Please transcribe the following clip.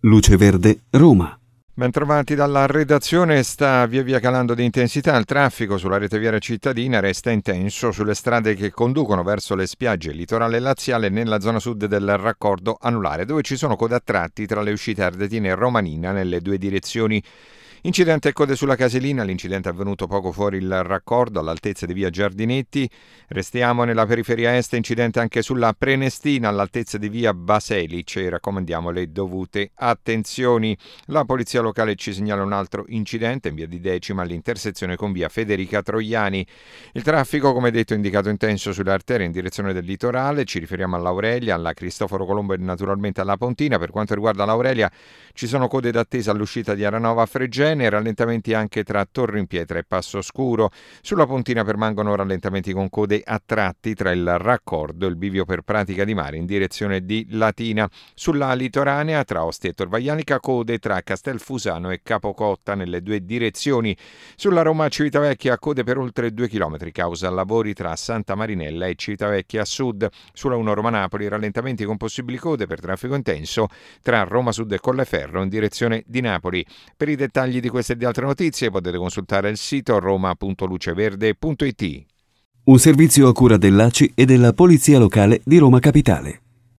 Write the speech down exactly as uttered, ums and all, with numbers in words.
Luce Verde, Roma. Bentrovati dalla redazione. Sta via via calando di intensità il traffico sulla rete viaria cittadina, resta intenso sulle strade che conducono verso le spiagge litorale laziale nella zona sud del raccordo anulare, dove ci sono code a tratti tra le uscite Ardetina e Romanina nelle due direzioni. Incidente e code sulla Casilina, l'incidente è avvenuto poco fuori il raccordo all'altezza di via Giardinetti. Restiamo nella periferia est, incidente anche sulla Prenestina all'altezza di via Baselic e raccomandiamo le dovute attenzioni. La polizia locale ci segnala un altro incidente in via di Decima all'intersezione con via Federica Troiani. Il traffico, come detto, è indicato intenso sulle arterie in direzione del litorale, ci riferiamo all'Aurelia, alla Cristoforo Colombo e naturalmente alla Pontina. Per quanto riguarda l'Aurelia ci sono code d'attesa all'uscita di Aranova a Fregene, rallentamenti anche tra Torre in Pietra e Passo Scuro. Sulla Pontina permangono rallentamenti con code a tratti tra il raccordo e il bivio per Pratica di Mare in direzione di Latina. Sulla litoranea tra Ostia e Tor Vaianica code tra Castelfusano e Capocotta nelle due direzioni. Sulla Roma Civitavecchia code per oltre due chilometri causa lavori tra Santa Marinella e Civitavecchia a sud. Sulla uno Roma Napoli rallentamenti con possibili code per traffico intenso tra Roma Sud e Colleferro in direzione di Napoli. Per i dettagli di queste e di altre notizie potete consultare il sito roma punto luceverde punto it. Un servizio a cura dell'A C I e della Polizia Locale di Roma Capitale.